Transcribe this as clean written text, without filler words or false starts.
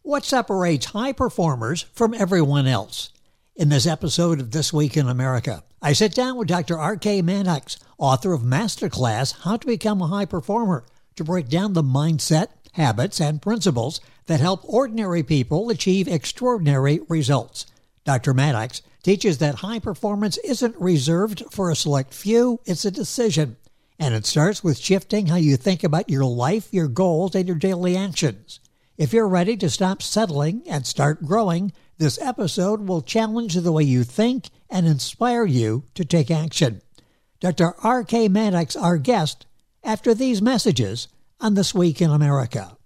What separates high performers from everyone else? In this episode of This Week in America, I sit down with Dr. R.K. Maddox, author of Masterclass, How to Become a High Performer, to break down the mindset, habits, and principles that help ordinary people achieve extraordinary results. Dr. Maddox teaches that high performance isn't reserved for a select few, it's a decision. And it starts with shifting how you think about your life, your goals, and your daily actions. If you're ready to stop settling and start growing, this episode will challenge the way you think and inspire you to take action. Dr. R.K. Maddox, our guest, after these messages on This Week in America.